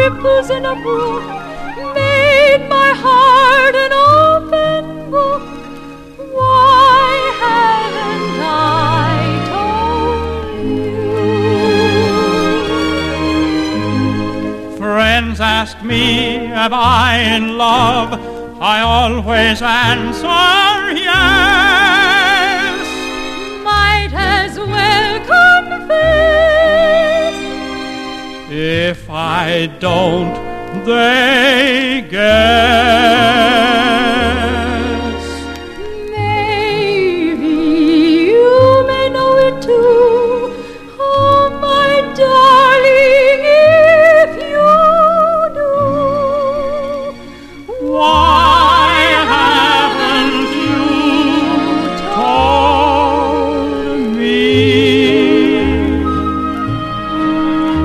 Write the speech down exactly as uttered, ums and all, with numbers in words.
ripples in a brook made my heart an open book. Why haven't I told you? Friends ask me, am I in love? I always answer yes. Might as well confess. If I don't, they guess.